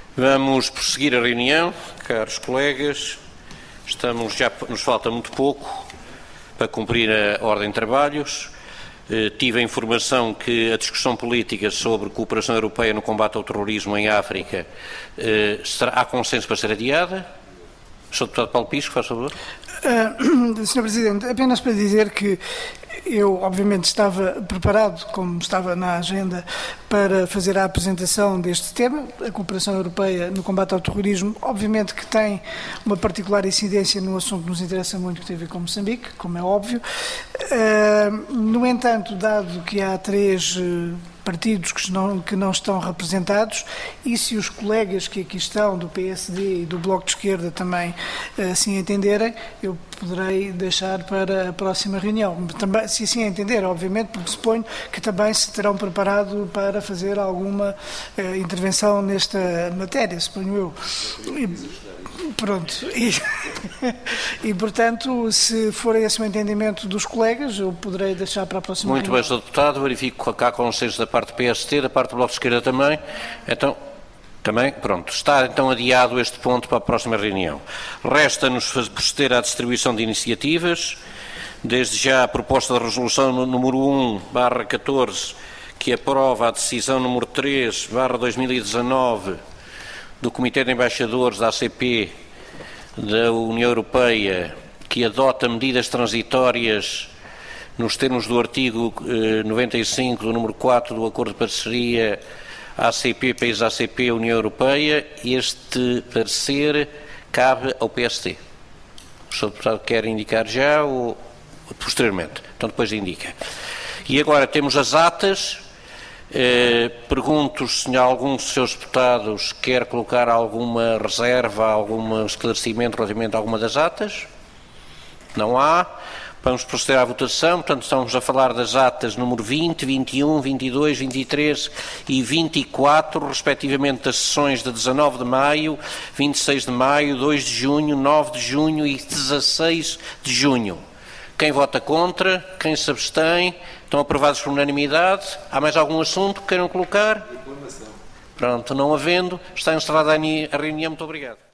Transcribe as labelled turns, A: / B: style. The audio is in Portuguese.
A: Vamos prosseguir a reunião, caros colegas. Já nos falta muito pouco para cumprir a ordem de trabalhos. Tive a informação que a discussão política sobre cooperação europeia no combate ao terrorismo em África há consenso para ser adiada. Sr. Deputado Paulo Pisco, faz favor.
B: Sr. Presidente, apenas para dizer que eu, obviamente, estava preparado, como estava na agenda, para fazer a apresentação deste tema, a cooperação europeia no combate ao terrorismo. Obviamente que tem uma particular incidência no assunto que nos interessa muito, que tem a ver com Moçambique, como é óbvio. No entanto, dado que há 3 partidos que não estão representados, e se os colegas que aqui estão, do PSD e do Bloco de Esquerda, também assim entenderem, eu poderei deixar para a próxima reunião. Também, se assim entender, obviamente, porque suponho que também se terão preparado para fazer alguma intervenção nesta matéria, suponho eu. Pronto. E, portanto, se for esse o entendimento dos colegas, eu poderei deixar para a próxima reunião.
A: Muito bem, Sr. Deputado. Verifico que há consenso da parte do PST, da parte do Bloco de Esquerda também. Então, pronto. Está então adiado este ponto para a próxima reunião. Resta-nos proceder à distribuição de iniciativas. Desde já a proposta de resolução número 1/14, que aprova a decisão número 3/2019 do Comitê de Embaixadores da ACP da União Europeia, que adota medidas transitórias nos termos do artigo 95 do número 4 do Acordo de Parceria ACP, País ACP, União Europeia. Este parecer cabe ao PST. O Sr. Deputado quer indicar já ou posteriormente? Então depois indica. E agora temos as atas. Pergunto se algum dos seus deputados quer colocar alguma reserva, algum esclarecimento relativamente a alguma das atas. Não há. Vamos proceder à votação. Portanto, estamos a falar das atas número 20, 21, 22, 23 e 24, respectivamente das sessões de 19 de maio, 26 de maio, 2 de junho, 9 de junho e 16 de junho. Quem vota contra? Quem se abstém? Estão aprovados por unanimidade. Há mais algum assunto que queiram colocar? Pronto, não havendo, está encerrada a reunião. Muito obrigado.